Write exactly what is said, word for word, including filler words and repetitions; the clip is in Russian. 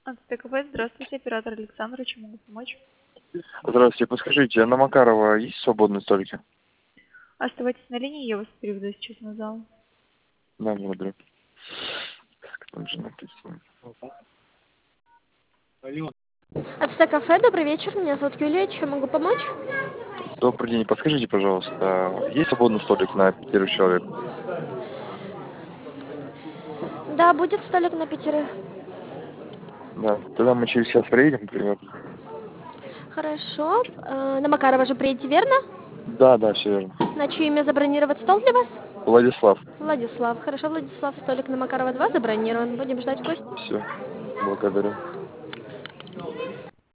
АЦТКБ, здравствуйте, оператор Александр, чем могу помочь? Здравствуйте, подскажите, на Макарова есть свободные столики? Оставайтесь на линии, я вас переведу сейчас на зал. Да, благодарю. Так, там же написано. АЦТ-кафе, добрый вечер, меня зовут Юлия, чем могу помочь? Добрый день, подскажите, пожалуйста, есть свободный столик на пятерых человек? Да, будет столик на пятерых. Да, тогда мы через час приедем, примерно. Хорошо. Э, на Макарова же приедете, верно? Да, да, все верно. На чье имя забронировать стол для вас? Владислав. Владислав. Хорошо, Владислав, столик на Макарова два забронирован. Будем ждать в гости. Все, благодарю.